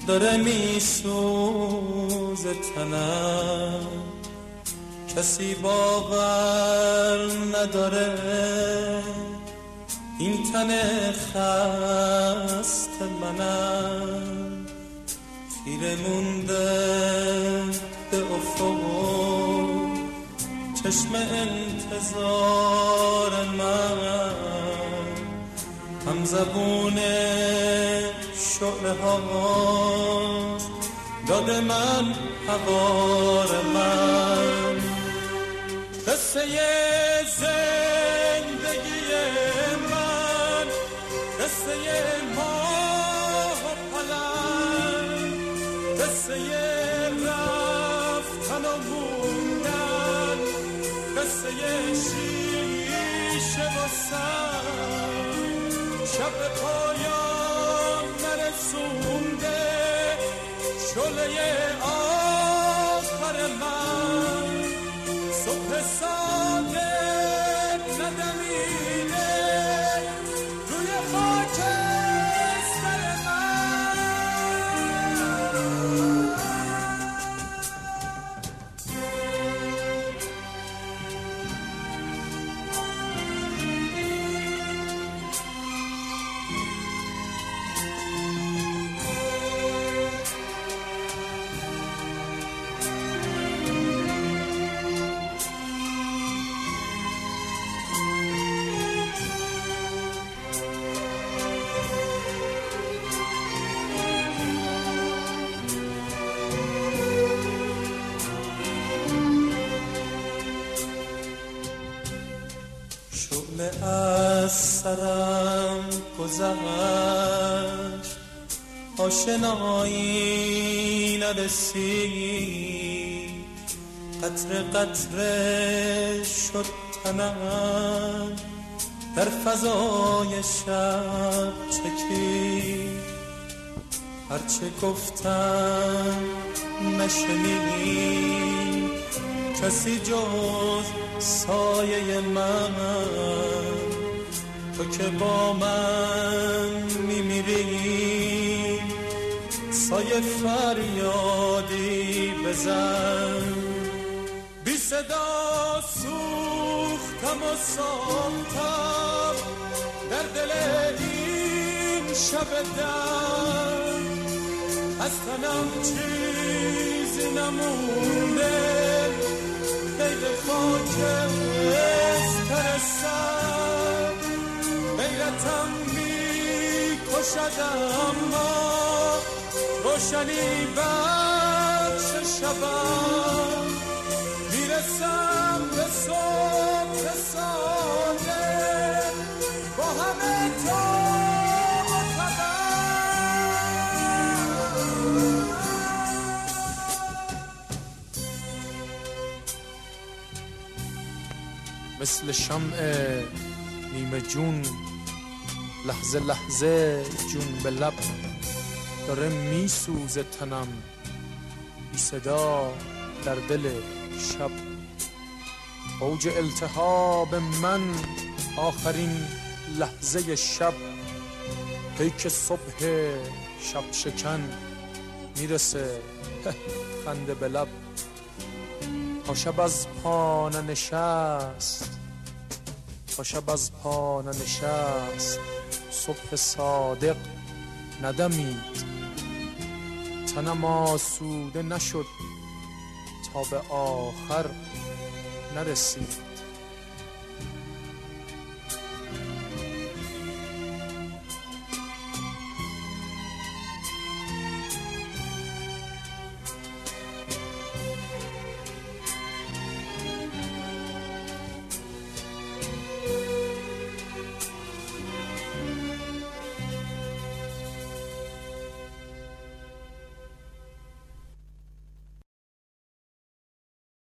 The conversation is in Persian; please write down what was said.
داره میسوزه تنم، کسی باور نداره این تن خسته منم، خیره مونده به افق چشم انتظار من، هم زبون شعله ها داده من حوار من، قصه زندگی من، قصه ماه و پلنگ، قصه رفتن و موندن، قصه شیشه و سنگ، شب پایان نرسونده شعله آخر من، صبح صادق ندمیده روی خاکستر من. شعله از سرم گذشت، آشنایی نرسید، قطره قطره شد تنم، در فضای شب چکید، هرچه گفتم نشنید کسی جز سایه من، تو که با من میمیری سایه فریادی بزن، بی صدا سوختم و ساختم در دل این شب دم، از تنم چیزی نمونده غیر خاکستر سر، غیرتم میکشد اما روشنی بخش شبم، میرسم به صبح صادق با همه تو مثل شمع نیمه جون، لحظه لحظه جون به لب، داره میسوزه تنم بی صدا در دل شب، اوج التهاب من آخرین لحظه شب، پیک صبح شب شکن میرسه خنده به لب، تا شب از پا ننشست، تا شب از پا ننشست صبح صادق ندمید، تنم آسوده نشد تا به آخر نرسید.